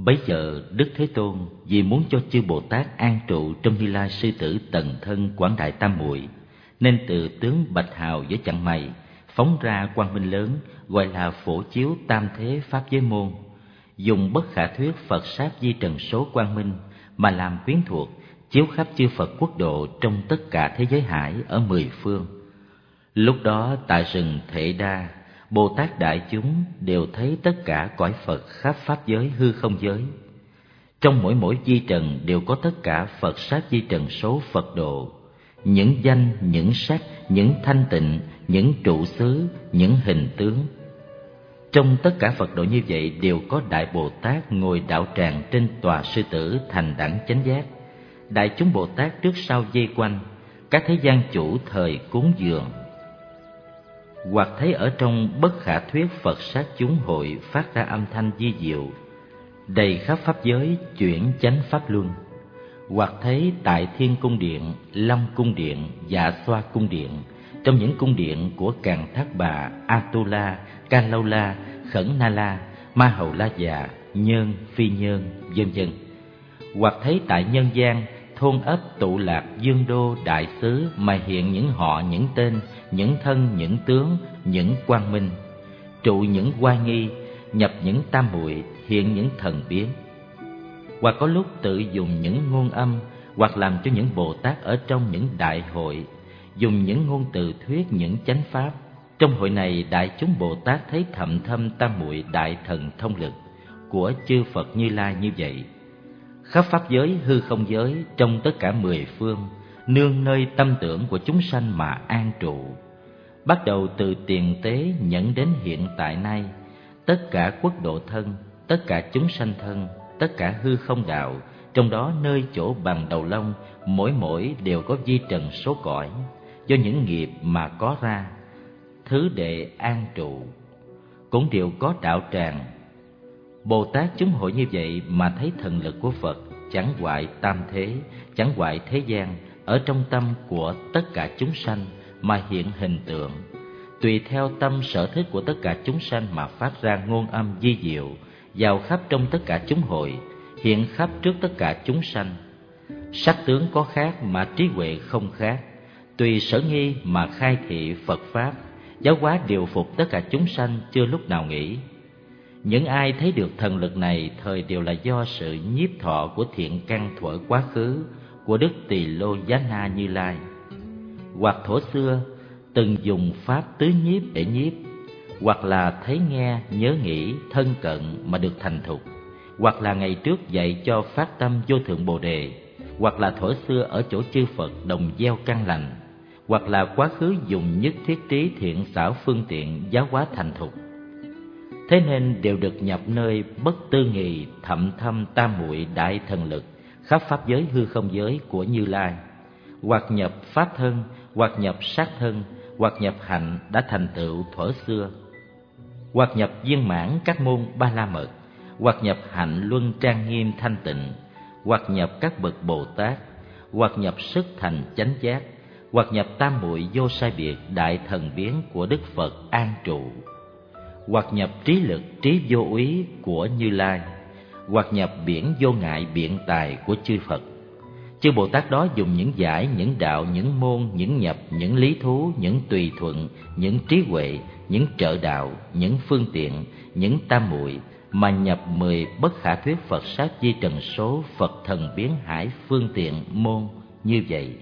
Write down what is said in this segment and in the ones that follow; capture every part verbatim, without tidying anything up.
Bấy giờ Đức Thế Tôn vì muốn cho chư Bồ Tát an trụ trong Như Lai sư tử tần thân quảng đại tam muội, nên từ tướng bạch hào với chặn mày phóng ra quang minh lớn, gọi là phổ chiếu tam thế pháp giới môn, dùng bất khả thuyết Phật sát di trần số quang minh mà làm quyến thuộc, chiếu khắp chư Phật quốc độ trong tất cả thế giới hải ở mười phương. Lúc đó tại rừng Thệ Đa, Bồ Tát đại chúng đều thấy tất cả cõi Phật khắp pháp giới hư không giới. Trong mỗi mỗi di trần đều có tất cả Phật sát di trần số Phật độ, những danh, những sắc, những thanh tịnh, những trụ xứ, những hình tướng. Trong tất cả Phật độ như vậy đều có Đại Bồ Tát ngồi đạo tràng trên tòa sư tử thành đẳng chánh giác. Đại chúng Bồ Tát trước sau vây quanh, các thế gian chủ thời cúng dường. Hoặc thấy ở trong bất khả thuyết Phật sát chúng hội phát ra âm thanh di diệu, đầy khắp pháp giới chuyển chánh pháp luân. Hoặc thấy tại Thiên Cung Điện, Long Cung Điện, Dạ Xoa Cung Điện, trong những cung điện của Càn Thác Bà, Atula, Ca Lâu La, Khẩn Na La, Ma Hầu La Già, Nhơn, Phi Nhơn, vân vân. Hoặc thấy tại nhân gian, thôn ấp tụ lạc dương đô đại xứ mà hiện những họ, những tên, những thân, những tướng, những quang minh, trụ những oai nghi, nhập những tam muội, hiện những thần biến. Hoặc có lúc tự dùng những ngôn âm, hoặc làm cho những Bồ Tát ở trong những đại hội dùng những ngôn từ thuyết những chánh pháp. Trong hội này đại chúng Bồ Tát thấy thậm thâm tam muội đại thần thông lực của chư Phật Như Lai như vậy. Khắp pháp giới hư không giới trong tất cả mười phương, nương nơi tâm tưởng của chúng sanh mà an trụ. Bắt đầu từ tiền tế nhẫn đến hiện tại nay, tất cả quốc độ thân, tất cả chúng sanh thân, tất cả hư không đạo, trong đó nơi chỗ bằng đầu lông, mỗi mỗi đều có vi trần số cõi, do những nghiệp mà có ra, thứ đệ an trụ, cũng đều có đạo tràng. Bồ Tát chúng hội như vậy mà thấy thần lực của Phật chẳng hoại tam thế, chẳng hoại thế gian, ở trong tâm của tất cả chúng sanh mà hiện hình tượng, tùy theo tâm sở thích của tất cả chúng sanh mà phát ra ngôn âm di diệu, vào khắp trong tất cả chúng hội, hiện khắp trước tất cả chúng sanh. Sắc tướng có khác mà trí huệ không khác, tùy sở nghi mà khai thị Phật pháp, giáo hóa điều phục tất cả chúng sanh chưa lúc nào nghỉ. Những ai thấy được thần lực này thời đều là do sự nhiếp thọ của thiện căn thuở quá khứ của Đức Tỳ Lô Giá Na Như Lai. Hoặc thuở xưa từng dùng pháp tứ nhiếp để nhiếp, hoặc là thấy nghe nhớ nghĩ thân cận mà được thành thục, hoặc là ngày trước dạy cho phát tâm vô thượng Bồ Đề, hoặc là thuở xưa ở chỗ chư Phật đồng gieo căn lành, hoặc là quá khứ dùng nhất thiết trí thiện xảo phương tiện giáo hóa thành thục. Thế nên đều được nhập nơi bất tư nghì thậm thâm tam muội đại thần lực khắp pháp giới hư không giới của Như Lai, hoặc nhập pháp thân, hoặc nhập sát thân, hoặc nhập hạnh đã thành tựu thuở xưa, hoặc nhập viên mãn các môn ba la mật, hoặc nhập hạnh luân trang nghiêm thanh tịnh, hoặc nhập các bậc Bồ Tát, hoặc nhập sức thành chánh giác, hoặc nhập tam muội vô sai biệt đại thần biến của Đức Phật an trụ, hoặc nhập trí lực trí vô úy của Như Lai, hoặc nhập biển vô ngại biện tài của chư Phật. Chư Bồ Tát đó dùng những giải, những đạo, những môn, những nhập, những lý thú, những tùy thuận, những trí huệ, những trợ đạo, những phương tiện, những tam muội mà nhập mười bất khả thuyết Phật sát di trần số Phật thần biến hải phương tiện môn như vậy.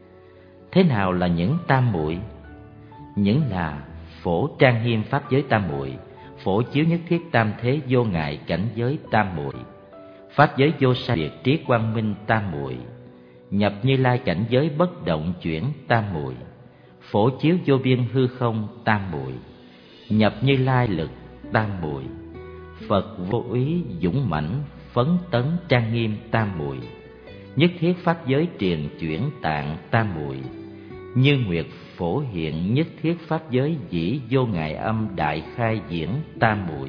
Thế nào là những tam muội? Những là phổ trang nghiêm pháp giới tam muội, phổ chiếu nhất thiết tam thế vô ngại cảnh giới tam muội, pháp giới vô sai biệt trí quang minh tam muội, nhập Như Lai cảnh giới bất động chuyển tam muội, phổ chiếu vô biên hư không tam muội, nhập Như Lai lực tam muội, Phật vô úy dũng mãnh phấn tấn trang nghiêm tam muội, nhất thiết pháp giới triền chuyển tạng tam muội, như nguyệt phổ hiện nhất thiết pháp giới dĩ vô ngại âm đại khai diễn tam muội,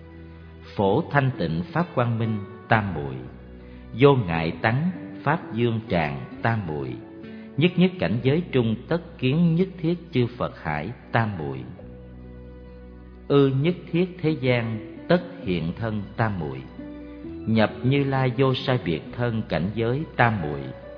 phổ thanh tịnh pháp quang minh tam muội, vô ngại tắng pháp dương tràng tam muội, nhất nhất cảnh giới trung tất kiến nhất thiết chư Phật hải tam muội, ư nhất thiết thế gian tất hiện thân tam muội, nhập Như Lai vô sai biệt thân cảnh giới tam muội.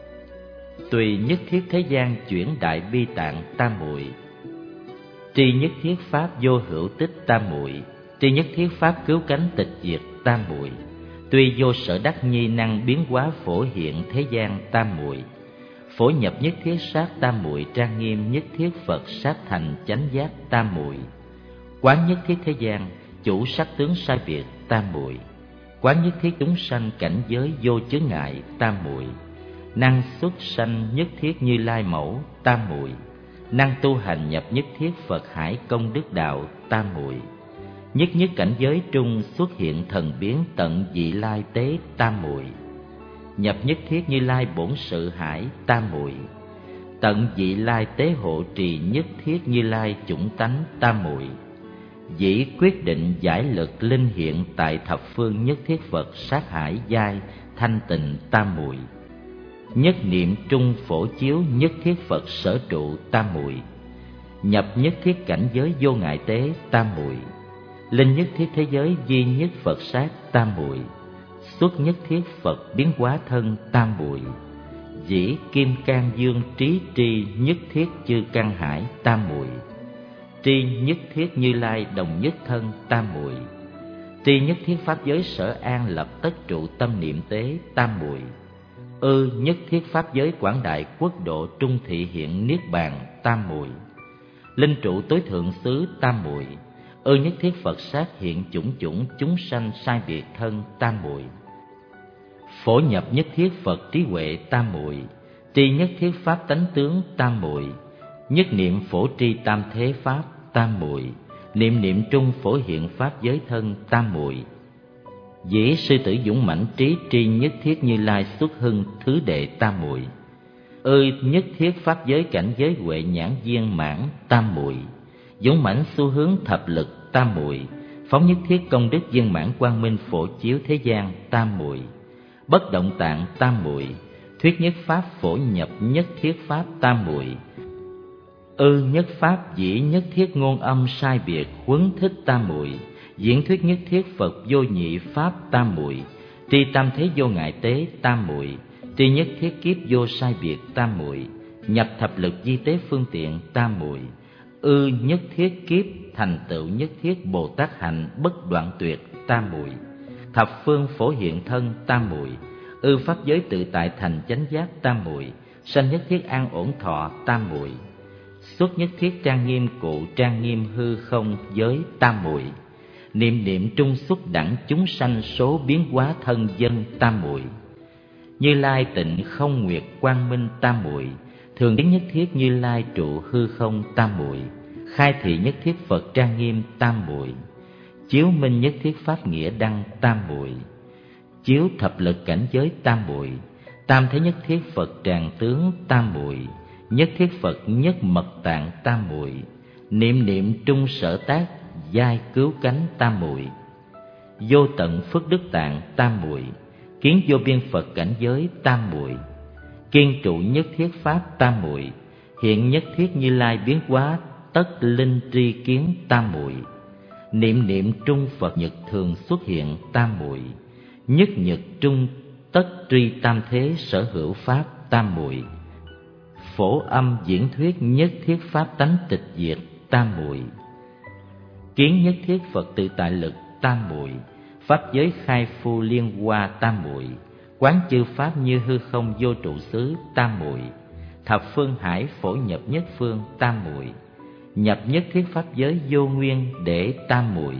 Tùy nhất thiết thế gian chuyển đại bi tạng tam muội. Tri nhất thiết pháp vô hữu tích tam muội. Tri nhất thiết pháp cứu cánh tịch diệt tam muội. Tuy vô sở đắc nhi năng biến hóa phổ hiện thế gian tam muội. Phổ nhập nhất thiết sát tam muội trang nghiêm nhất thiết Phật sát thành chánh giác tam muội. Quán nhất thiết thế gian chủ sắc tướng sai biệt tam muội. Quán nhất thiết chúng sanh cảnh giới vô chướng ngại tam muội. Năng xuất sanh nhất thiết Như Lai mẫu tam muội. Năng tu hành nhập nhất thiết Phật hải công đức đạo tam muội. Nhất nhất cảnh giới trung xuất hiện thần biến tận vị lai tế tam muội. Nhập nhất thiết Như Lai bổn sự hải tam muội. Tận vị lai tế hộ trì nhất thiết Như Lai chủng tánh tam muội. Dĩ quyết định giải lực linh hiện tại thập phương nhất thiết Phật sát hải giai thanh tịnh tam muội. Nhất niệm trung phổ chiếu nhất thiết Phật sở trụ tam muội. Nhập nhất thiết cảnh giới vô ngại tế tam muội. Linh nhất thiết thế giới duy nhất Phật sát tam muội. Xuất nhất thiết Phật biến hóa thân tam muội. Dĩ kim cang dương trí tri nhất thiết chư căn hải tam muội. Tri nhất thiết Như Lai đồng nhất thân tam muội. Tri nhất thiết pháp giới sở an lập tất trụ tâm niệm tế tam muội. Ư nhất thiết pháp giới quảng đại quốc độ trung thị hiện niết bàn tam muội. Linh trụ tối thượng xứ tam muội. Ư nhất thiết Phật sát hiện chủng chủng chúng sanh sai biệt thân tam muội. Phổ nhập nhất thiết Phật trí huệ tam muội. Tri nhất thiết pháp tánh tướng tam muội. Nhất niệm phổ tri tam thế pháp tam muội. Niệm niệm trung phổ hiện pháp giới thân tam muội. Dĩ sư tử dũng mãnh trí tri nhất thiết Như Lai xuất hưng thứ đệ tam muội. Ư nhất thiết pháp giới cảnh giới huệ nhãn viên mãn tam muội. Dũng mãnh xu hướng thập lực tam muội. Phóng nhất thiết công đức viên mãn quang minh phổ chiếu thế gian tam muội. Bất động tạng tam muội. Thuyết nhất pháp phổ nhập nhất thiết pháp tam muội. Ư nhất pháp dĩ nhất thiết ngôn âm sai biệt huấn thích tam muội. Diễn thuyết nhất thiết Phật vô nhị pháp tam muội. Tri tam thế vô ngại tế tam muội. Tri nhất thiết kiếp vô sai biệt tam muội. Nhập thập lực di tế phương tiện tam muội. Ư nhất thiết kiếp thành tựu nhất thiết Bồ Tát hạnh bất đoạn tuyệt tam muội. Thập phương phổ hiện thân tam muội. Ư pháp giới tự tại thành chánh giác tam muội. Sanh nhất thiết an ổn thọ tam muội. Xuất nhất thiết trang nghiêm cụ trang nghiêm hư không giới tam muội. Niệm niệm trung xuất đẳng chúng sanh số biến hóa thân dân tam muội. Như Lai tịnh không nguyệt quang minh tam muội. Thường đến nhất thiết Như Lai trụ hư không tam muội. Khai thị nhất thiết Phật trang nghiêm tam muội. Chiếu minh nhất thiết pháp nghĩa đăng tam muội. Chiếu thập lực cảnh giới tam muội. Tam thế nhất thiết Phật tràng tướng tam muội. Nhất thiết Phật nhất mật tạng tam muội. Niệm niệm trung sở tác giai cứu cánh tam muội. Vô tận phước đức tạng tam muội. Kiến vô biên Phật cảnh giới tam muội. Kiên trụ nhất thiết pháp tam muội. Hiện nhất thiết Như Lai biến hóa tất linh tri kiến tam muội. Niệm niệm trung Phật nhật thường xuất hiện tam muội. Nhất nhật trung tất tri tam thế sở hữu pháp tam muội. Phổ âm diễn thuyết nhất thiết pháp tánh tịch diệt tam muội. Kiến nhất thiết Phật tự tại lực tam muội. Pháp giới khai phu liên hoa tam muội. Quán chư pháp như hư không vô trụ xứ tam muội. Thập phương hải phổ nhập nhất phương tam muội. Nhập nhất thiết pháp giới vô nguyên để tam muội.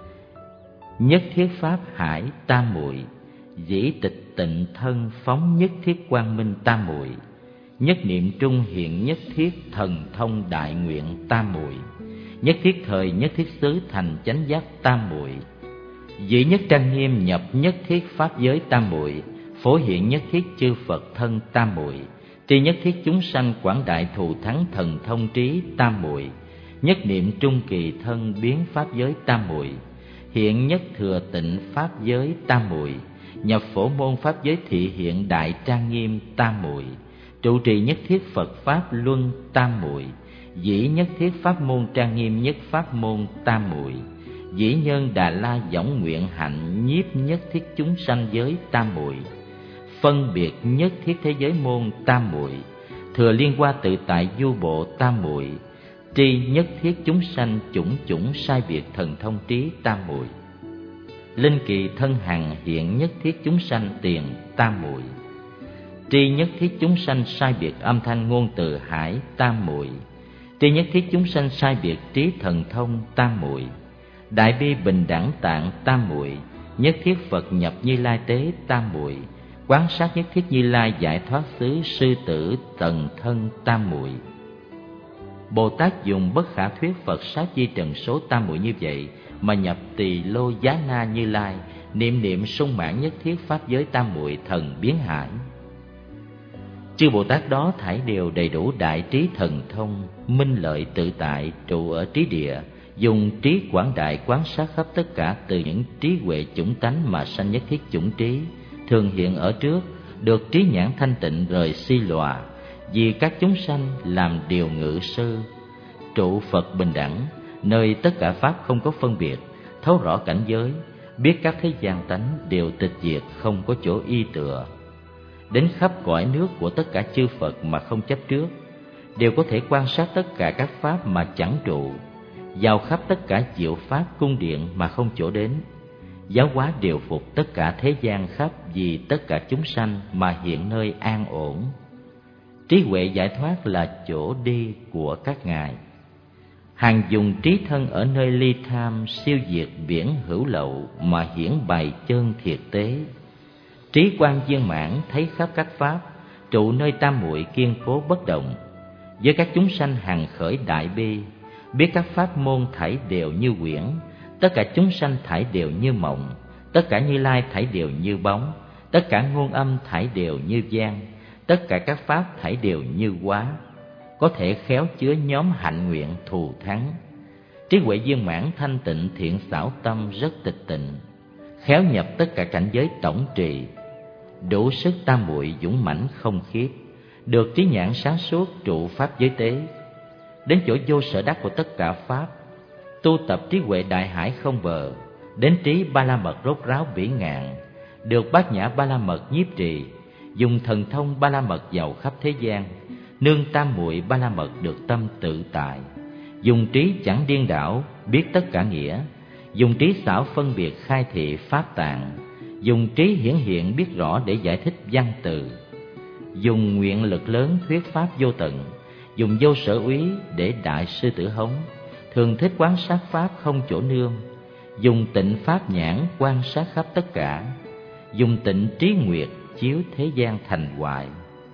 Nhất thiết pháp hải tam muội. Dĩ tịch tịnh thân phóng nhất thiết quang minh tam muội. Nhất niệm trung hiện nhất thiết thần thông đại nguyện tam muội. Nhất thiết thời nhất thiết xứ thành chánh giác tam muội. Dĩ nhất trang nghiêm nhập nhất thiết pháp giới tam muội. Phổ hiện nhất thiết chư Phật thân tam muội. Tri nhất thiết chúng sanh quảng đại thù thắng thần thông trí tam muội. Nhất niệm trung kỳ thân biến pháp giới tam muội. Hiện nhất thừa tịnh pháp giới tam muội. Nhập phổ môn pháp giới thị hiện đại trang nghiêm tam muội. Trụ trì nhất thiết Phật pháp luân tam muội. Dĩ nhất thiết pháp môn trang nghiêm nhất pháp môn tam muội. Dĩ nhân Đà La võng nguyện hạnh, nhiếp nhất thiết chúng sanh giới tam muội. Phân biệt nhất thiết thế giới môn tam muội. Thừa liên hoa tự tại du bộ tam muội. Tri nhất thiết chúng sanh chủng chủng sai biệt thần thông trí tam muội. Linh kỳ thân hằng hiện nhất thiết chúng sanh tiền tam muội. Tri nhất thiết chúng sanh sai biệt âm thanh ngôn từ hải tam muội. Tri nhất thiết chúng sanh sai biệt trí thần thông tam muội. Đại bi bình đẳng tạng tam muội. Nhất thiết Phật nhập Như Lai tế tam muội. Quán sát nhất thiết Như Lai giải thoát xứ sư tử tần thân tam muội. Bồ Tát dùng bất khả thuyết Phật sát di trần số tam muội như vậy mà nhập tỳ lô giá na Như Lai, niệm niệm sung mãn nhất thiết pháp giới tam muội thần biến hải. Chư Bồ Tát đó thảy đều đầy đủ đại trí thần thông, minh lợi tự tại, trụ ở trí địa, dùng trí quảng đại quán sát khắp tất cả từ những trí huệ chủng tánh mà sanh nhất thiết chủng trí, thường hiện ở trước, được trí nhãn thanh tịnh rời si lòa, vì các chúng sanh làm điều ngự sư, trụ Phật bình đẳng, nơi tất cả pháp không có phân biệt, thấu rõ cảnh giới, biết các thế gian tánh đều tịch diệt, không có chỗ y tựa. Đến khắp cõi nước của tất cả chư Phật mà không chấp trước, đều có thể quan sát tất cả các pháp mà chẳng trụ, vào khắp tất cả diệu pháp cung điện mà không chỗ đến, giáo hóa điều phục tất cả thế gian khắp vì tất cả chúng sanh mà hiện nơi an ổn. Trí huệ giải thoát là chỗ đi của các ngài. Hàng dùng trí thân ở nơi ly tham, siêu diệt biển hữu lậu mà hiển bày chân thiệt tế. Trí quan viên mãn thấy khắp các pháp, trụ nơi tam muội kiên cố bất động. Với các chúng sanh hằng khởi đại bi, biết các pháp môn thảy đều như quyển, tất cả chúng sanh thảy đều như mộng, tất cả Như Lai thảy đều như bóng, tất cả ngôn âm thảy đều như vang, tất cả các pháp thảy đều như hóa, có thể khéo chứa nhóm hạnh nguyện thù thắng. Trí huệ viên mãn thanh tịnh thiện xảo tâm rất tịch tịnh, khéo nhập tất cả cảnh giới tổng trì, đủ sức tam muội dũng mãnh không khiếp, được trí nhãn sáng suốt trụ pháp giới tế. Đến chỗ vô sở đắc của tất cả pháp, tu tập trí huệ đại hải không bờ, đến trí ba la mật rốt ráo bỉ ngạn, được bát nhã ba la mật nhiếp trì, dùng thần thông ba la mật vào khắp thế gian, nương tam muội ba la mật được tâm tự tại, dùng trí chẳng điên đảo biết tất cả nghĩa, dùng trí xảo phân biệt khai thị pháp tạng, dùng trí hiển hiện biết rõ để giải thích văn từ, dùng nguyện lực lớn thuyết pháp vô tận, dùng vô sở úy để đại sư tử hống, thường thích quán sát pháp không chỗ nương, dùng tịnh pháp nhãn quan sát khắp tất cả, dùng tịnh trí nguyệt chiếu thế gian thành hoại,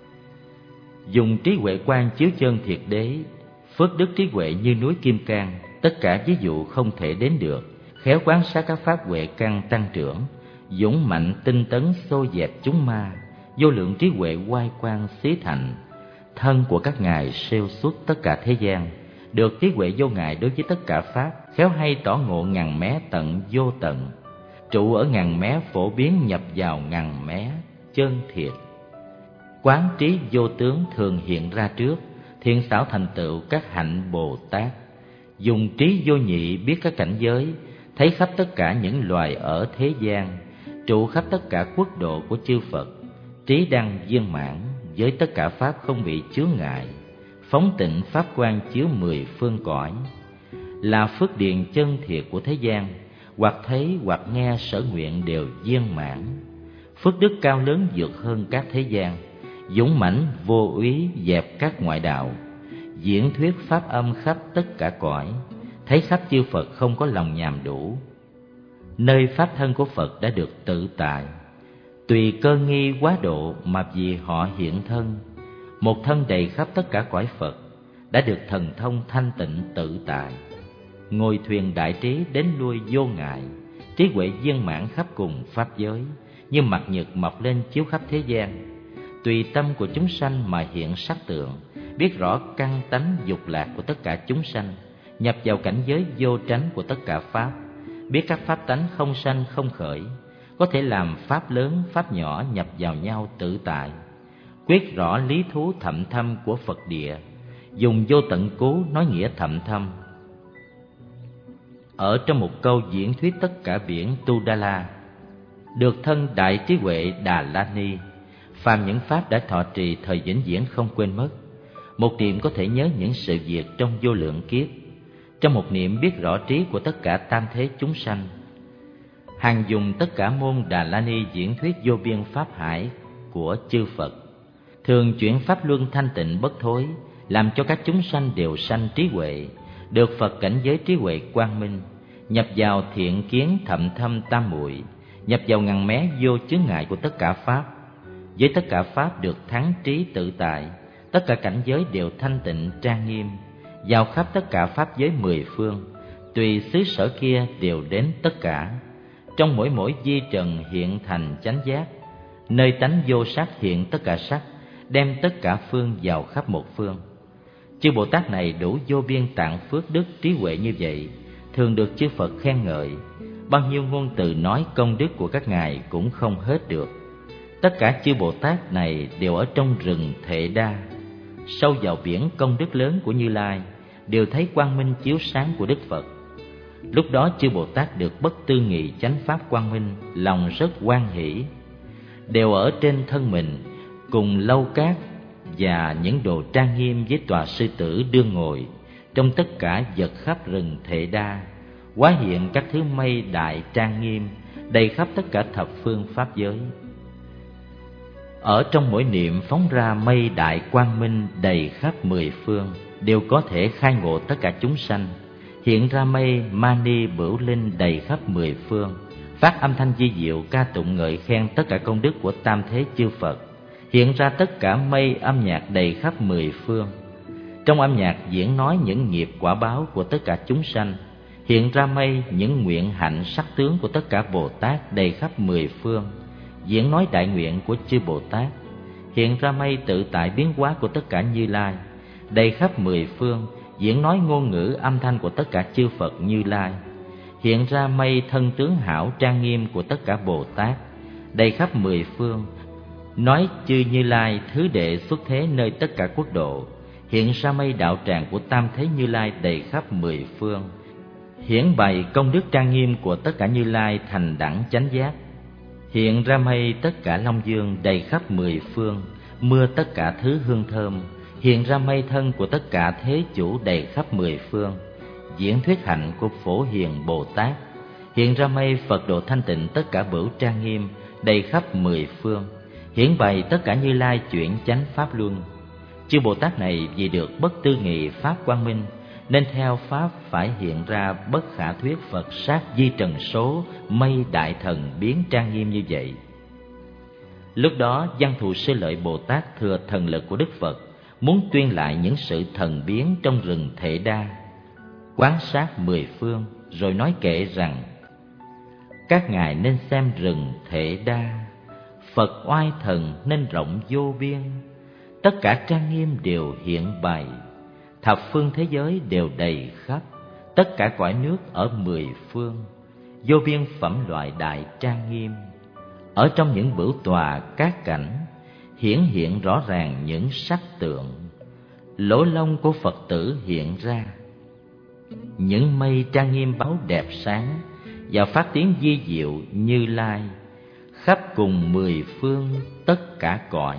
dùng trí huệ quan chiếu chân thiệt đế, phước đức trí huệ như núi kim cang, tất cả ví dụ không thể đến được, khéo quán sát các pháp huệ căn tăng trưởng, dũng mạnh tinh tấn xô dẹp chúng ma, vô lượng trí huệ oai quang xí thành. Thân của các ngài siêu xuất tất cả thế gian, được trí huệ vô ngại đối với tất cả pháp, khéo hay tỏ ngộ ngàn mé tận vô tận, trụ ở ngàn mé phổ biến nhập vào ngàn mé chân thiệt. Quán trí vô tướng thường hiện ra trước, thiện xảo thành tựu các hạnh Bồ Tát, dùng trí vô nhị biết các cảnh giới, thấy khắp tất cả những loài ở thế gian, trụ khắp tất cả quốc độ của chư Phật, trí đăng viên mãn với tất cả pháp không bị chướng ngại, phóng tịnh pháp quan chiếu mười phương cõi, là phước điền chân thiệt của thế gian, hoặc thấy hoặc nghe sở nguyện đều viên mãn, phước đức cao lớn vượt hơn các thế gian, dũng mãnh vô úy dẹp các ngoại đạo, diễn thuyết pháp âm khắp tất cả cõi, thấy khắp chư Phật không có lòng nhàm đủ. Nơi pháp thân của Phật đã được tự tại, tùy cơ nghi quá độ mà vì họ hiện thân, một thân đầy khắp tất cả cõi Phật, đã được thần thông thanh tịnh tự tại, ngồi thuyền đại trí đến lui vô ngại, trí huệ viên mãn khắp cùng pháp giới, như mặt nhật mọc lên chiếu khắp thế gian, tùy tâm của chúng sanh mà hiện sắc tượng, biết rõ căn tánh dục lạc của tất cả chúng sanh, nhập vào cảnh giới vô tránh của tất cả pháp, biết các pháp tánh không sanh không khởi, có thể làm pháp lớn pháp nhỏ nhập vào nhau tự tại, quyết rõ lý thú thậm thâm của Phật địa, dùng vô tận cố nói nghĩa thậm thâm. ở trong một câu diễn thuyết tất cả biển Tudala: được thân đại trí huệ Đà La Ni, phàm những pháp đã thọ trì thời vĩnh viễn không quên mất. Một niệm có thể nhớ những sự việc trong vô lượng kiếp, trong một niệm biết rõ trí của tất cả tam thế chúng sanh. Hàng dùng tất cả môn Đà La Ni diễn thuyết vô biên pháp hải của chư Phật, thường chuyển pháp luân thanh tịnh bất thối, làm cho các chúng sanh đều sanh trí huệ, được Phật cảnh giới trí huệ quang minh, nhập vào thiện kiến thậm thâm tam muội, nhập vào ngàn mé vô chướng ngại của tất cả pháp. Với tất cả pháp được thắng trí tự tại, tất cả cảnh giới đều thanh tịnh trang nghiêm, vào khắp tất cả pháp giới mười phương, tùy xứ sở kia đều đến tất cả. Trong mỗi mỗi di trần hiện thành chánh giác, nơi tánh vô sắc hiện tất cả sắc, đem tất cả phương vào khắp một phương. Chư Bồ Tát này đủ vô biên tạng phước đức trí huệ như vậy, thường được chư Phật khen ngợi. Bao nhiêu ngôn từ nói công đức của các ngài cũng không hết được. Tất cả chư Bồ Tát này đều ở trong rừng Thệ Đa, sâu vào biển công đức lớn của Như Lai, đều thấy quang minh chiếu sáng của Đức Phật. Lúc đó chư Bồ Tát được bất tư nghị chánh pháp quang minh, lòng rất hoan hỷ. Đều ở trên thân mình, cùng lâu cát và những đồ trang nghiêm với tòa sư tử đương ngồi, trong tất cả vật khắp rừng Thệ Đa, hóa hiện các thứ mây đại trang nghiêm, đầy khắp tất cả thập phương pháp giới. Ở trong mỗi niệm phóng ra mây đại quang minh đầy khắp mười phương, đều có thể khai ngộ tất cả chúng sanh. Hiện ra mây mani bửu linh đầy khắp mười phương, phát âm thanh di diệu ca tụng ngợi khen tất cả công đức của tam thế chư Phật. Hiện ra tất cả mây âm nhạc đầy khắp mười phương, trong âm nhạc diễn nói những nghiệp quả báo của tất cả chúng sanh. Hiện ra mây những nguyện hạnh sắc tướng của tất cả Bồ Tát đầy khắp mười phương, diễn nói đại nguyện của chư Bồ Tát. Hiện ra mây tự tại biến hóa của tất cả Như Lai, đầy khắp mười phương, diễn nói ngôn ngữ âm thanh của tất cả chư Phật Như Lai. Hiện ra mây thân tướng hảo trang nghiêm của tất cả Bồ Tát, đầy khắp mười phương, nói chư Như Lai thứ đệ xuất thế nơi tất cả quốc độ. Hiện ra mây đạo tràng của tam thế Như Lai đầy khắp mười phương, hiển bày công đức trang nghiêm của tất cả Như Lai thành đẳng chánh giác. Hiện ra mây tất cả Long Dương đầy khắp mười phương, mưa tất cả thứ hương thơm. Hiện ra mây thân của tất cả thế chủ đầy khắp mười phương, diễn thuyết hạnh của Phổ Hiền Bồ Tát. Hiện ra mây Phật độ thanh tịnh tất cả bửu trang nghiêm đầy khắp mười phương, hiển bày tất cả Như Lai chuyển chánh pháp luân. Chư Bồ Tát này vì được bất tư nghị pháp quang minh, nên theo pháp phải hiện ra bất khả thuyết Phật sát di trần số mây đại thần biến trang nghiêm như vậy. Lúc đó Văn Thù Sư Lợi Bồ Tát thừa thần lực của Đức Phật, muốn tuyên lại những sự thần biến trong rừng Thệ Đa, quán sát mười phương, rồi nói kệ rằng: các ngài nên xem rừng Thệ Đa, Phật oai thần nên rộng vô biên, tất cả trang nghiêm đều hiện bày, thập phương thế giới đều đầy khắp, tất cả cõi nước ở mười phương, vô biên phẩm loại đại trang nghiêm. Ở trong những bửu tòa các cảnh, hiển hiện rõ ràng những sắc tượng, lỗ lông của Phật tử hiện ra. Những mây trang nghiêm báu đẹp sáng, và phát tiếng di diệu Như Lai, khắp cùng mười phương tất cả cõi.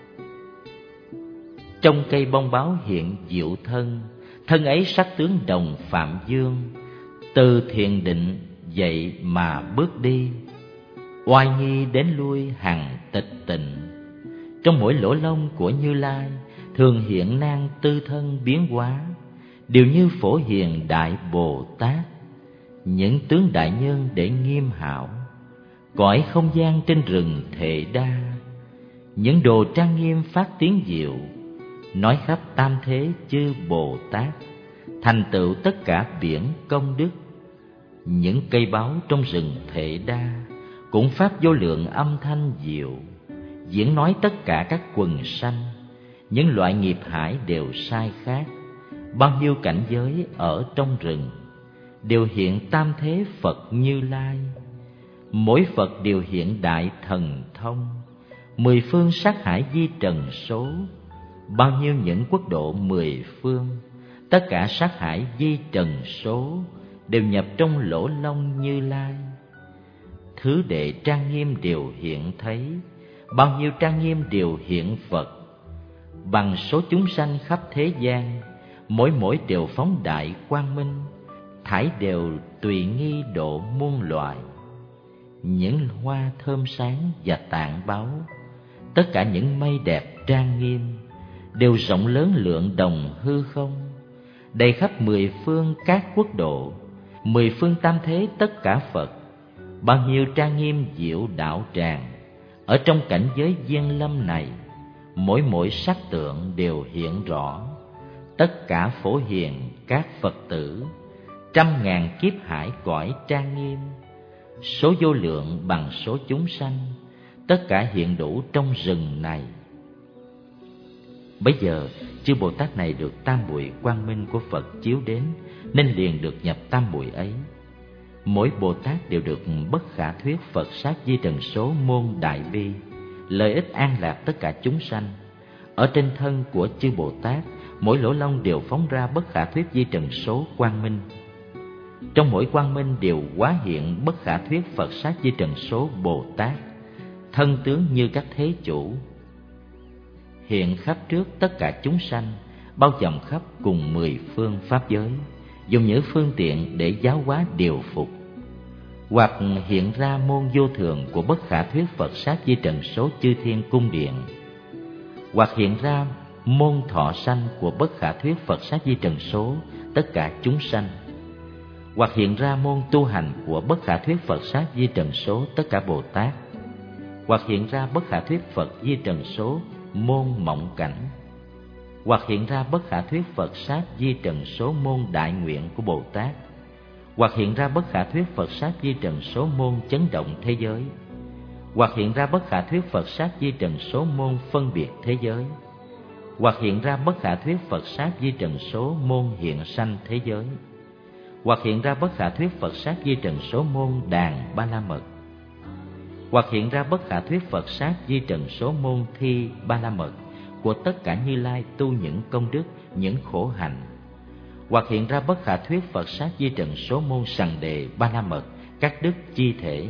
Trong cây bông báo hiện diệu thân, thân ấy sắc tướng đồng Phạm Dương, từ thiền định dậy mà bước đi, oai nghi đến lui hằng tịch tịnh. Trong mỗi lỗ lông của Như Lai, thường hiện nan tư thân biến hóa, đều như Phổ Hiền Đại Bồ Tát, những tướng đại nhân để nghiêm hảo. Cõi không gian trên rừng Thệ Đa, những đồ trang nghiêm phát tiếng diệu, nói khắp tam thế chư Bồ Tát, thành tựu tất cả biển công đức. Những cây báu trong rừng Thệ Đa cũng phát vô lượng âm thanh diệu, diễn nói tất cả các quần sanh, những loại nghiệp hải đều sai khác. Bao nhiêu cảnh giới ở trong rừng đều hiện tam thế Phật Như Lai, mỗi Phật đều hiện đại thần thông, mười phương sát hải di trần số. Bao nhiêu những quốc độ mười phương, tất cả sát hải di trần số, đều nhập trong lỗ lông Như Lai. Thứ đệ trang nghiêm đều hiện thấy, bao nhiêu trang nghiêm đều hiện Phật. Bằng số chúng sanh khắp thế gian, mỗi mỗi đều phóng đại quang minh, thải đều tùy nghi độ muôn loài. Những hoa thơm sáng và tạng báu, tất cả những mây đẹp trang nghiêm, đều rộng lớn lượng đồng hư không, đầy khắp mười phương các quốc độ, mười phương tam thế tất cả Phật. Bao nhiêu trang nghiêm diệu đạo tràng, ở trong cảnh giới viên lâm này, mỗi mỗi sắc tượng đều hiện rõ. Tất cả phổ hiền các Phật tử, trăm ngàn kiếp hải cõi trang nghiêm, số vô lượng bằng số chúng sanh, tất cả hiện đủ trong rừng này. Bấy giờ chư Bồ Tát này được tam muội quang minh của Phật chiếu đến, nên liền được nhập tam muội ấy. Mỗi Bồ Tát đều được bất khả thuyết Phật sát di trần số môn đại bi, lợi ích an lạc tất cả chúng sanh. Ở trên thân của chư Bồ Tát, mỗi lỗ lông đều phóng ra bất khả thuyết di trần số quang minh. Trong mỗi quang minh đều hóa hiện bất khả thuyết Phật sát di trần số Bồ Tát, thân tướng như các thế chủ, hiện khắp trước tất cả chúng sanh, bao vòng khắp cùng mười phương pháp giới, dùng những phương tiện để giáo hóa điều phục. Hoặc hiện ra môn vô thường của bất khả thuyết Phật sát di trần số chư thiên cung điện, hoặc hiện ra môn thọ sanh của bất khả thuyết Phật sát di trần số tất cả chúng sanh, hoặc hiện ra môn tu hành của bất khả thuyết Phật sát di trần số tất cả Bồ Tát, hoặc hiện ra bất khả thuyết Phật di trần số môn mộng cảnh, hoặc hiện ra bất khả thuyết Phật sát di trần số môn đại nguyện của Bồ Tát, hoặc hiện ra bất khả thuyết Phật sát di trần số môn chấn động thế giới, hoặc hiện ra bất khả thuyết Phật sát di trần số môn phân biệt thế giới, hoặc hiện ra bất khả thuyết Phật sát di trần số môn hiện sanh thế giới, hoặc hiện ra bất khả thuyết Phật sát di trần số môn đàn ba la mật, hoặc hiện ra bất khả thuyết Phật sát di trần số môn thi ba la mật của tất cả Như Lai tu những công đức, những khổ hạnh, hoặc hiện ra bất khả thuyết Phật sát di trần số môn sằng đề ba la mật các đức chi thể,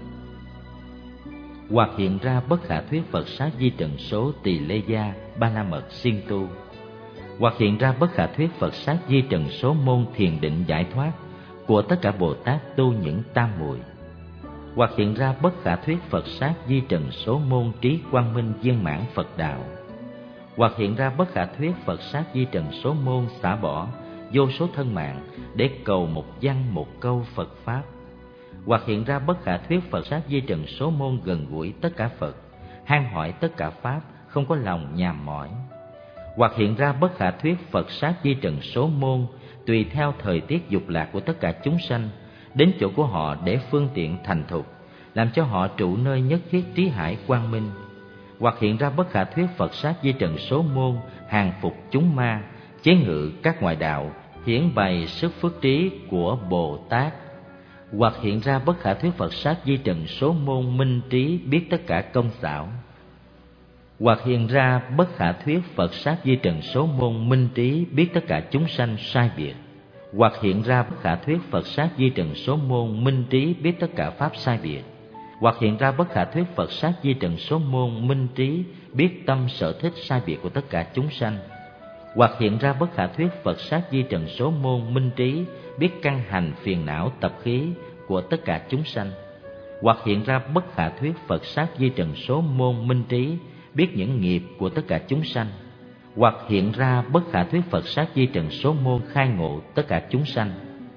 hoặc hiện ra bất khả thuyết Phật sát di trần số tỳ lê gia ba la mật siêng tu, hoặc hiện ra bất khả thuyết Phật sát di trần số môn thiền định giải thoát của tất cả Bồ Tát tu những tam muội, hoặc hiện ra bất khả thuyết Phật sát di trần số môn trí quang minh viên mãn Phật đạo, hoặc hiện ra bất khả thuyết Phật sát di trần số môn xả bỏ vô số thân mạng để cầu một văn một câu Phật pháp, hoặc hiện ra bất khả thuyết Phật sát di trần số môn gần gũi tất cả Phật, han hỏi tất cả pháp, không có lòng nhàm mỏi, hoặc hiện ra bất khả thuyết Phật sát di trần số môn tùy theo thời tiết dục lạc của tất cả chúng sanh đến chỗ của họ để phương tiện thành thục, làm cho họ trụ nơi nhất thiết trí hải quang minh, hoặc hiện ra bất khả thuyết Phật sát di trần số môn hàng phục chúng ma, chế ngự các ngoại đạo, hiển bày sức phước trí của Bồ Tát, hoặc hiện ra bất khả thuyết Phật sát di trần số môn minh trí biết tất cả công xảo, hoặc hiện ra bất khả thuyết Phật sát di trần số môn minh trí biết tất cả chúng sanh sai biệt, hoặc hiện ra bất khả thuyết Phật sát di trần số môn minh trí biết tất cả pháp sai biệt, hoặc hiện ra bất khả thuyết Phật sát di trần số môn minh trí biết tâm sở thích sai biệt của tất cả chúng sanh, hoặc hiện ra bất khả thuyết Phật sát di trần số môn minh trí biết căn hành phiền não tập khí của tất cả chúng sanh, hoặc hiện ra bất khả thuyết Phật sát di trần số môn minh trí biết những nghiệp của tất cả chúng sanh, hoặc hiện ra bất khả thuyết Phật sát di trần số môn khai ngộ tất cả chúng sanh.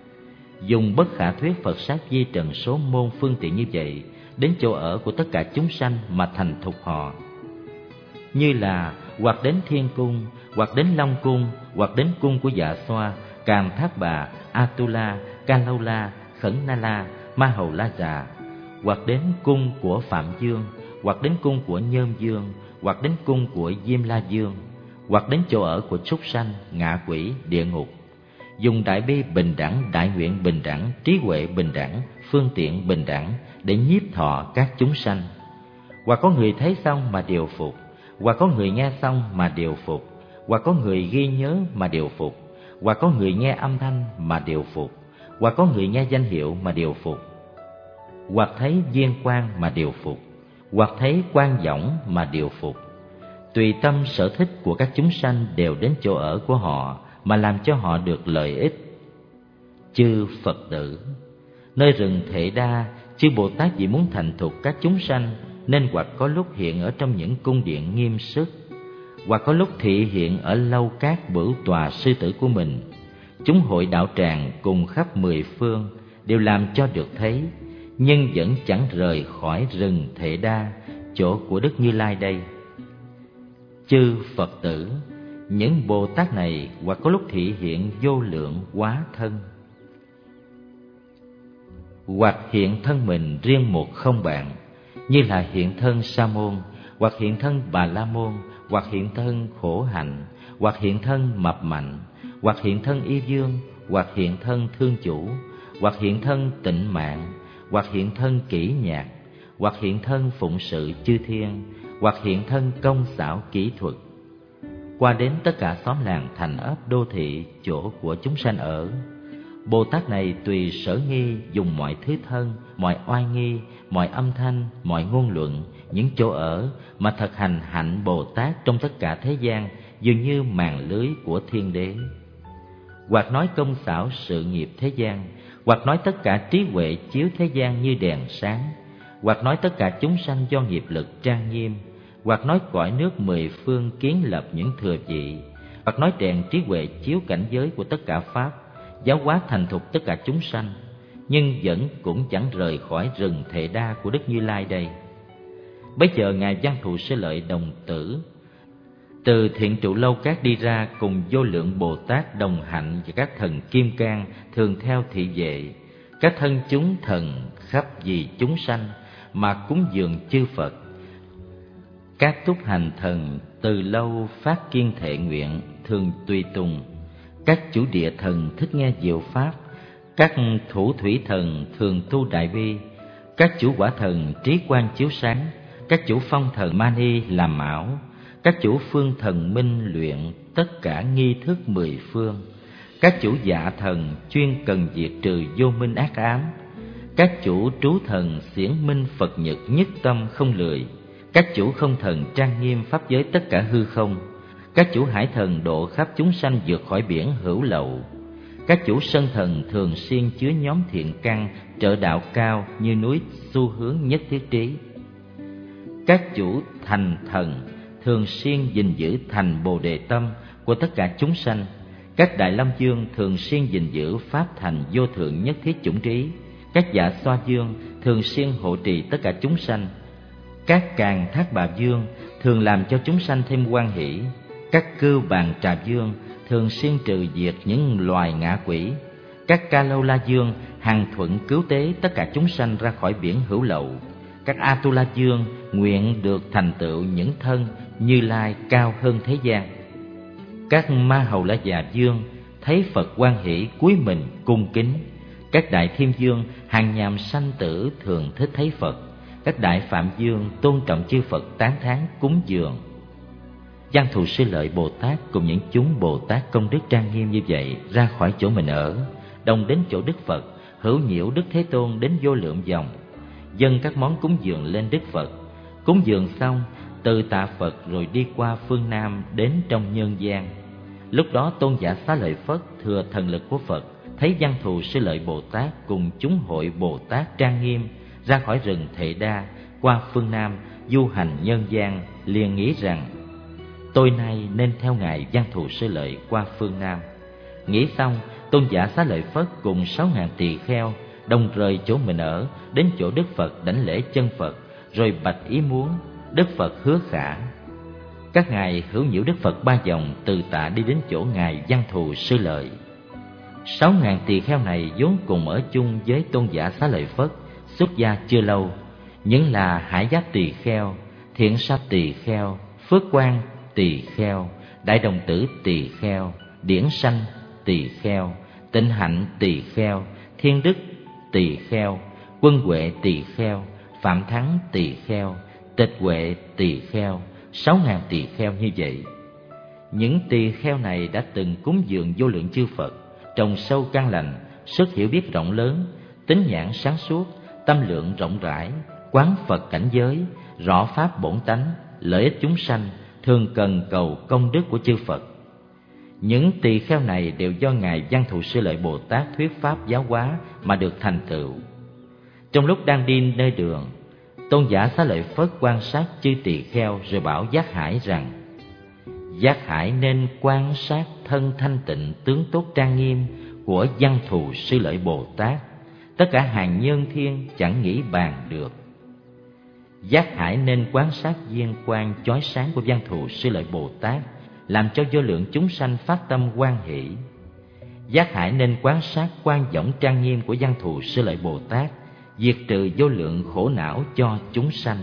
Dùng bất khả thuyết Phật sát di trần số môn phương tiện như vậy đến chỗ ở của tất cả chúng sanh mà thành thục họ, như là hoặc đến thiên cung, hoặc đến long cung, hoặc đến cung của Dạ Xoa, Càm Thác Bà, Atula, Ca Lâu La, Khẩn Na La, Ma Hầu La Già, hoặc đến cung của Phạm Dương, hoặc đến cung của Nhơn Dương, hoặc đến cung của Diêm La Dương, hoặc đến chỗ ở của súc sanh, ngạ quỷ, địa ngục. Dùng đại bi bình đẳng, đại nguyện bình đẳng, trí huệ bình đẳng, phương tiện bình đẳng để nhiếp thọ các chúng sanh. Hoặc có người thấy xong mà điều phục, hoặc có người nghe xong mà điều phục, hoặc có người ghi nhớ mà điều phục, hoặc có người nghe âm thanh mà điều phục, hoặc có người nghe danh hiệu mà đều phục, hoặc thấy viên quan mà đều phục, hoặc thấy quan võng mà đều phục. Tùy tâm sở thích của các chúng sanh đều đến chỗ ở của họ mà làm cho họ được lợi ích. Chư Phật tử, nơi rừng Thệ Đa, chư Bồ Tát vì muốn thành thục các chúng sanh nên hoặc có lúc hiện ở trong những cung điện nghiêm sức, hoặc có lúc thị hiện ở lâu các bửu tòa sư tử của mình. Chúng hội đạo tràng cùng khắp mười phương đều làm cho được thấy, nhưng vẫn chẳng rời khỏi rừng Thệ Đa, chỗ của Đức Như Lai đây. Chư Phật tử, những Bồ Tát này hoặc có lúc thị hiện vô lượng hóa thân, hoặc hiện thân mình riêng một không bạn, như là hiện thân Sa môn, hoặc hiện thân Bà La môn, hoặc hiện thân khổ hạnh, hoặc hiện thân mập mạnh, hoặc hiện thân y dương, hoặc hiện thân thương chủ, hoặc hiện thân tịnh mạng, hoặc hiện thân kỹ nhạc, hoặc hiện thân phụng sự chư thiên, hoặc hiện thân công xảo kỹ thuật, qua đến tất cả xóm làng thành ấp đô thị chỗ của chúng sanh ở. Bồ Tát này tùy sở nghi dùng mọi thứ thân, mọi oai nghi, mọi âm thanh, mọi ngôn luận, những chỗ ở mà thực hành hạnh Bồ Tát trong tất cả thế gian, dường như màn lưới của thiên đế. Hoặc nói công xảo sự nghiệp thế gian, hoặc nói tất cả trí huệ chiếu thế gian như đèn sáng, hoặc nói tất cả chúng sanh do nghiệp lực trang nghiêm, hoặc nói cõi nước mười phương kiến lập những thừa vị, hoặc nói đèn trí huệ chiếu cảnh giới của tất cả pháp, giáo hóa thành thục tất cả chúng sanh, nhưng vẫn cũng chẳng rời khỏi rừng Thệ Đa của Đức Như Lai đây. Bấy giờ ngài Văn Thù Sư Lợi đồng tử từ thiện trụ lâu các đi ra, cùng vô lượng Bồ Tát đồng hạnh và các thần kim cang thường theo thị vệ, các thân chúng thần khắp vì chúng sanh mà cúng dường chư Phật. Các túc hành thần từ lâu phát kiên thệ nguyện thường tùy tùng, các chủ địa thần thích nghe diệu pháp, các thủ thủy thần thường tu đại bi, các chủ quả thần trí quang chiếu sáng, các chủ phong thần mani làm mão, các chủ phương thần minh luyện tất cả nghi thức mười phương, các chủ dạ thần chuyên cần diệt trừ vô minh ác ám, các chủ trú thần xiển minh Phật nhật nhất tâm không lười, các chủ không thần trang nghiêm pháp giới tất cả hư không, các chủ hải thần độ khắp chúng sanh vượt khỏi biển hữu lậu, các chủ sân thần thường xuyên chứa nhóm thiện căn trợ đạo cao như núi xu hướng nhất thiết trí, các chủ thành thần thường xuyên gìn giữ thành bồ đề tâm của tất cả chúng sanh, các đại lâm dương thường xuyên gìn giữ pháp thành vô thượng nhất thiết chủng trí, các dạ xoa dương thường xuyên hộ trì tất cả chúng sanh, các càn thác bà dương thường làm cho chúng sanh thêm hoan hỷ, các cưu bàn trà dương thường xuyên trừ diệt những loài ngạ quỷ, các ca lâu la dương hằng thuận cứu tế tất cả chúng sanh ra khỏi biển hữu lậu, các Atula dương nguyện được thành tựu những thân Như Lai cao hơn thế gian, các Ma Hầu La Già dương thấy Phật hoan hỷ cúi mình cung kính, các đại Thiên dương hàng nhàm sanh tử thường thích thấy Phật, các đại Phạm dương tôn trọng chư Phật tán thán cúng dường. Văn Thù Sư Lợi Bồ Tát cùng những chúng Bồ Tát công đức trang nghiêm như vậy ra khỏi chỗ mình ở, đồng đến chỗ Đức Phật, hữu nhiễu Đức Thế Tôn đến vô lượng vòng, dâng các món cúng dường lên Đức Phật. Cúng dường xong, từ tạ Phật rồi đi qua phương Nam đến trong nhân gian. Lúc đó Tôn giả Xá Lợi Phất thừa thần lực của Phật, thấy Văn Thù Sư Lợi Bồ Tát cùng chúng hội Bồ Tát trang nghiêm ra khỏi rừng Thệ Đa qua phương Nam du hành nhân gian, liền nghĩ rằng tôi nay nên theo ngài Văn Thù Sư Lợi qua phương Nam. Nghĩ xong, Tôn giả Xá Lợi Phất cùng sáu ngàn tỳ kheo đồng rời chỗ mình ở đến chỗ Đức Phật đảnh lễ chân Phật, rồi bạch ý muốn. Đức Phật hứa khả. Các ngài hữu nhiễu Đức Phật ba vòng, từ tạ đi đến chỗ ngài Văn Thù Sư Lợi. Sáu ngàn tỳ kheo này vốn cùng ở chung với Tôn giả Xá Lợi Phất, xuất gia chưa lâu, những là Hải Giáp tỳ kheo, Thiện Sa tỳ kheo, Phước Quang tỳ kheo, Đại Đồng Tử tỳ kheo, Điển Sanh tỳ kheo, Tịnh Hạnh tỳ kheo, Thiên Đức tỳ kheo, Quân Huệ tỳ kheo, Phạm Thắng tỳ kheo, Tịch Huệ tỳ kheo, sáu ngàn tỳ kheo như vậy. Những tỳ kheo này đã từng cúng dường vô lượng chư Phật, trồng sâu căn lành, sức hiểu biết rộng lớn, tính nhãn sáng suốt, tâm lượng rộng rãi, quán Phật cảnh giới, rõ pháp bổn tánh, lợi ích chúng sanh, thường cần cầu công đức của chư Phật. Những tỳ kheo này đều do Ngài Văn Thù Sư Lợi Bồ Tát thuyết pháp giáo hóa mà được thành tựu. Trong lúc đang đi nơi đường, Tôn giả Xá Lợi Phất quan sát chư tỳ kheo rồi bảo Giác Hải rằng: Giác Hải nên quan sát thân thanh tịnh tướng tốt trang nghiêm của Văn Thù Sư Lợi Bồ Tát, tất cả hàng nhân thiên chẳng nghĩ bàn được. Giác Hải nên quan sát viên quang chói sáng của Văn Thù Sư Lợi Bồ Tát, làm cho vô lượng chúng sanh phát tâm hoan hỷ. Giác Hải nên quan sát quan võng trang nghiêm của Văn Thù Sư Lợi Bồ Tát, diệt trừ vô lượng khổ não cho chúng sanh.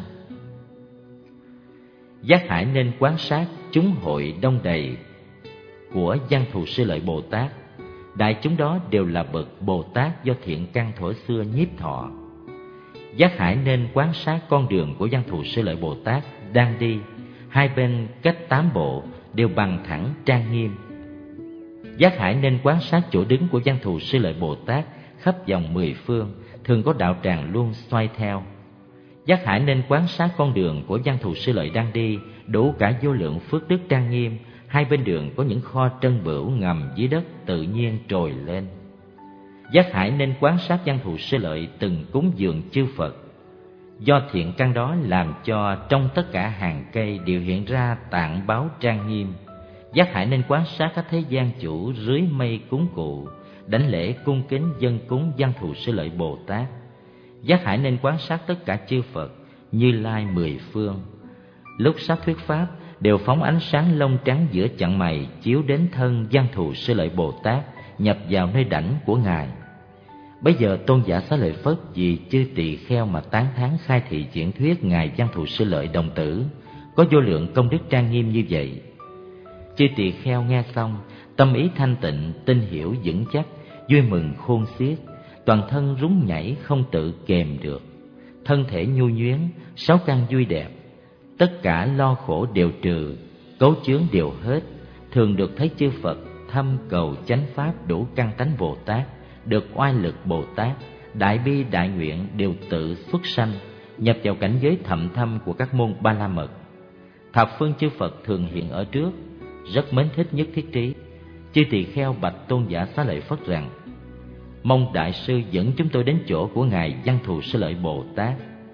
Giác Hải nên quan sát chúng hội đông đầy của Văn Thù Sư Lợi Bồ Tát, đại chúng đó đều là bậc Bồ Tát do thiện căn thuở xưa nhiếp thọ. Giác Hải nên quan sát con đường của Văn Thù Sư Lợi Bồ Tát đang đi, hai bên cách tám bộ đều bằng thẳng trang nghiêm. Giác Hải nên quan sát chỗ đứng của Văn Thù Sư Lợi Bồ Tát khắp vòng mười phương, thường có đạo tràng luôn xoay theo. Giác Hải nên quan sát con đường của Văn Thù Sư Lợi đang đi, đủ cả vô lượng phước đức trang nghiêm, hai bên đường có những kho trân bửu ngầm dưới đất tự nhiên trồi lên. Giác Hải nên quan sát Văn Thù Sư Lợi từng cúng dường chư Phật, do thiện căn đó làm cho trong tất cả hàng cây đều hiện ra tạng báo trang nghiêm. Giác Hải nên quan sát các thế gian chủ rưới mây cúng cụ, đảnh lễ cung kính dân cúng Văn Thù Sư Lợi Bồ Tát. Giác Hải nên quan sát tất cả chư Phật, Như Lai mười phương, lúc sắp thuyết pháp đều phóng ánh sáng lông trắng giữa chặng mày chiếu đến thân Văn Thù Sư Lợi Bồ Tát, nhập vào nơi đảnh của Ngài. Bây giờ Tôn giả Xá Lợi Phất vì chư tỳ kheo mà tán thán khai thị diễn thuyết Ngài Văn Thù Sư Lợi đồng tử có vô lượng công đức trang nghiêm như vậy. Chư tỳ kheo nghe xong, tâm ý thanh tịnh, tin hiểu vững chắc, vui mừng khôn xiết, toàn thân rúng nhảy không tự kềm được, thân thể nhu nhuyến, sáu căn vui đẹp, tất cả lo khổ đều trừ, cấu chướng đều hết, thường được thấy chư Phật thâm cầu chánh pháp đủ căn tánh Bồ Tát, được oai lực Bồ Tát, đại bi đại nguyện đều tự xuất sanh, nhập vào cảnh giới thậm thâm của các môn Ba La Mật. Thập phương chư Phật thường hiện ở trước, rất mến thích nhất thiết trí. Chư tỳ kheo bạch Tôn giả Xá Lợi Phất rằng: mong đại sư dẫn chúng tôi đến chỗ của Ngài Văn Thù Sư Lợi Bồ Tát.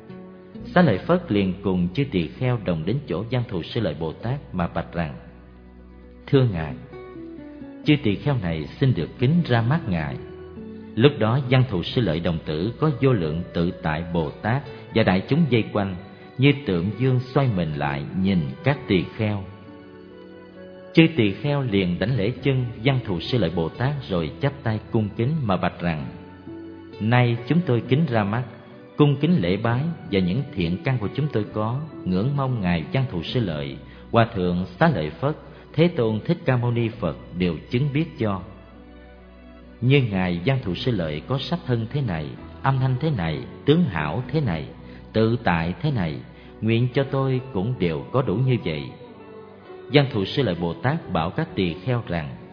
Xá Lợi Phất liền cùng chư tỳ kheo đồng đến chỗ Văn Thù Sư Lợi Bồ Tát mà bạch rằng: thưa Ngài, chư tỳ kheo này xin được kính ra mắt Ngài. Lúc đó Văn Thù Sư Lợi đồng tử có vô lượng tự tại Bồ Tát và đại chúng vây quanh, như tượng dương xoay mình lại nhìn các tỳ kheo. Chư tỳ kheo liền đảnh lễ chân Văn Thù Sư Lợi Bồ Tát rồi chắp tay cung kính mà bạch rằng: nay chúng tôi kính ra mắt, cung kính lễ bái và những thiện căn của chúng tôi có, ngưỡng mong Ngài Văn Thù Sư Lợi, Hòa thượng Xá Lợi Phất, Thế Tôn Thích Ca Mâu Ni Phật đều chứng biết cho. Như Ngài Văn Thù Sư Lợi có sắc thân thế này, âm thanh thế này, tướng hảo thế này, tự tại thế này, nguyện cho tôi cũng đều có đủ như vậy. Văn Thù Sư Lợi Bồ Tát bảo các tỳ kheo rằng: